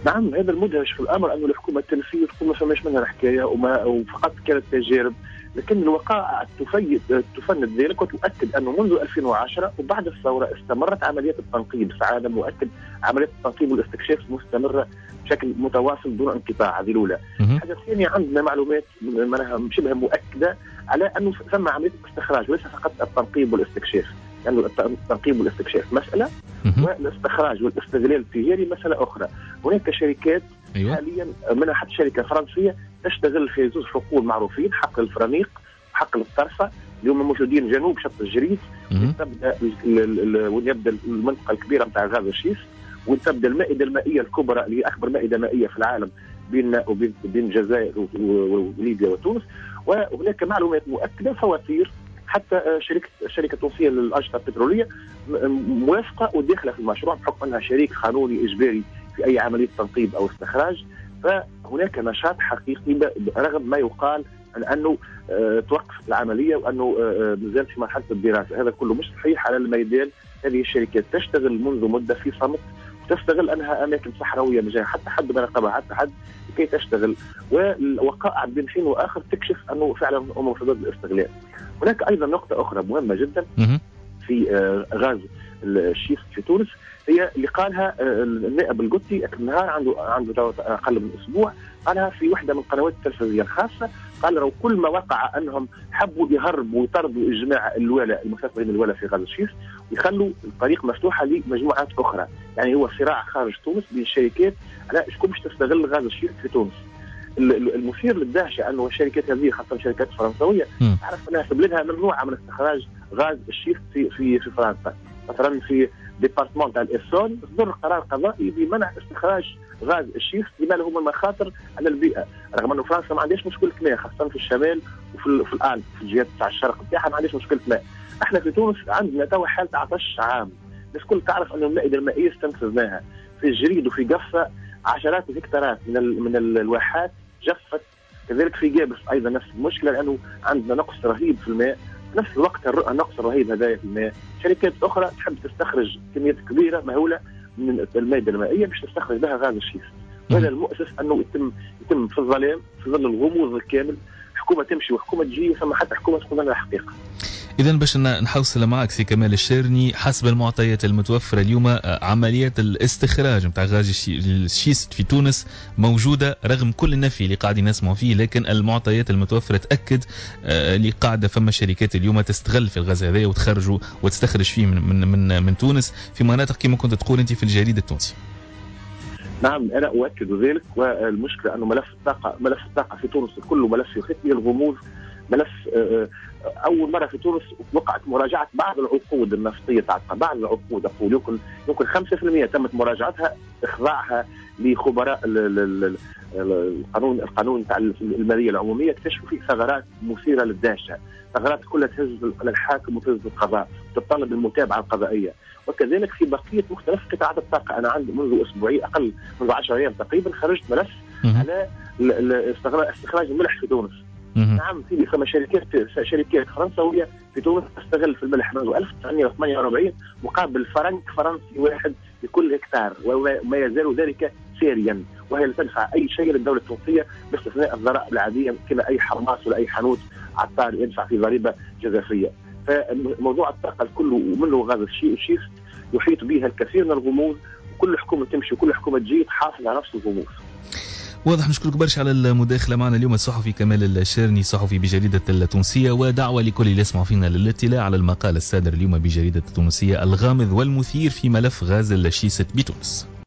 نعم، هذا المدهش في الامر انه الحكومه التونسيه تقول ما فماش منها الحكايه وفقط كانت تجارب، لكن الوقائع تفند ذلك وتؤكد انه منذ 2010 وبعد الثوره استمرت عمليات التنقيب في العالم، مؤكد عمليات التنقيب والاستكشاف مستمره بشكل متواصل دون انقطاع. هذه الاولى. الحاجه الثانيه، عندنا معلومات معناها شبه مؤكده على انه ثم عمليه استخراج وليس فقط التنقيب والاستكشاف، لانه يعني التنقيب والاستكشاف مساله، والاستخراج والاستغلال التجاري مساله اخرى. هناك شركات حاليا منها حتى شركه فرنسيه تشتغل في زوج حقول معروفين، حق الفرانيق وحق الطرفه، اليوم موجودين جنوب شط الجريد، ويبدا المنطقه الكبيره نتاع غاز الشيس، وتبدا المائده المائيه الكبرى اللي هي اكبر مائده مائيه في العالم بين الجزائر وليبيا وتونس. وهناك معلومات مؤكده، فواتير، حتى شركه تونسيه للانشطه البتروليه موافقه وداخله في المشروع بحكم انها شريك قانوني اجباري في اي عمليه تنقيب او استخراج. فهناك نشاط حقيقي رغم ما يقال عن انه توقفت العمليه وانه مازال في مرحله الدراسه. هذا كله مش صحيح على الميدان. هذه الشركات تشتغل منذ مده في صمت، وتستغل انها اماكن صحراويه مجال حتى حد ما راقبها حتى حد لكي تشتغل، والوقائع بين حين واخر تكشف انه فعلا هم في ضد الاستغلال. هناك ايضا نقطه اخرى مهمه جدا في غاز الشيس في تونس، هي اللي قالها النائب القطي النهار عنده اقل من اسبوع، قالها في واحده من القنوات التلفزيونيه الخاصه. قال لو كل ما وقع انهم حبوا يهربوا ويطردوا اجماع الولاء المستثمرين الولاء في غاز الشيس ويخلوا الطريق مفتوحه لمجموعات اخرى. يعني هو صراع خارج تونس بين الشركات على شكون باش تستغل غاز الشيس في تونس. المثير للدهشه انه الشركات هذه خاصه الشركات الفرنسويه تعرف انها في بلادها ممنوعه من استخراج غاز الشيس في فرنسا. مثلا في ديبارتمون تاع الإيسون صدر قرار قضائي بمنع استخراج غاز الشيس لما له من مخاطر على البيئه، رغم انه فرنسا ما عندهاش مشكله ماء، خاصه في الشمال وفي الآلب في الجهات تاع الشرق نتاعها ما عندهاش مشكله ماء. احنا في تونس عندنا توا حاله عطش عام، الناس الكل تعرف انه المائده المائيه استنفذناها في الجريد وفي قفه، عشرات الهكتارات من الواحات جفت. كذلك في جابس ايضا نفس المشكله، لانه عندنا نقص رهيب في الماء. في نفس الوقت النقص الرهيب هذايا في الماء، شركات اخرى تحب تستخرج كميات كبيره مهوله من المائده المائيه باش تستخرج بها غاز الشيس. وهذا المؤسف انه يتم في الظلام، في ظل الغموض الكامل، حكومه تمشي وحكومه تجي، ثم حتى حكومه تقول لنا الحقيقه. إذا باش نحوصل معك سي كمال الشيرني، حسب المعطيات المتوفرة اليوم عمليات الاستخراج نتاع غاز الشيست في تونس موجودة رغم كل النفي اللي قاعدين نسمعوا فيه، لكن المعطيات المتوفرة تأكد اللي قاعدة فما شركات اليوم تستغل في الغاز هذا وتستخرج فيه من تونس في مناطق كما كنت تقول أنت في الجريدة التونسي. نعم، أنا أؤكد ذلك. والمشكلة أنه ملف الطاقة في تونس كله ملف يخيط به الغموض. ملف أول مرة في تونس وقعت مراجعة بعض العقود النفطية تاع بعض العقود، أقول يمكن 5% تمت مراجعتها، إخضاعها لخبراء القانون تاع المالية العمومية. اكتشفوا فيه ثغرات مثيرة للدهشة، ثغرات كلها تهز الحاكم وتهز القضاء، تتطلب المتابعة القضائية. وكذلك في بقية مختلف قطاعات الطاقة. أنا عندي منذ أسبوعين، أقل منذ 10 أيام تقريبا، خرجت ملف على استخراج الملح في تونس. نعم، في فما شركات فرنسوية في تونس تستغل في الملح منذ 1948 مقابل فرنك فرنسي واحد لكل هكتار، وما يزال ذلك ساريا، وهي لا تدفع أي شيء للدولة التونسية باستثناء الضرائب العادية كما أي حماس ولا أي حانوت عطار يدفع في ضريبة جزافية. فموضوع الطاقة الكل ومنه غاز الشيس يحيط بها الكثير من الغموض، وكل حكومة تمشي وكل حكومة تجي تحافظ على نفس الغموض. واضح. نشكرك برشا على المداخلة معنا اليوم الصحفي كمال الشيرني، صحفي بجريدة التونسية، ودعوة لكل اللي يسمعوا فينا للاطلاع على المقال الصادر اليوم بجريدة التونسية الغامض والمثير في ملف غاز الشيست بتونس.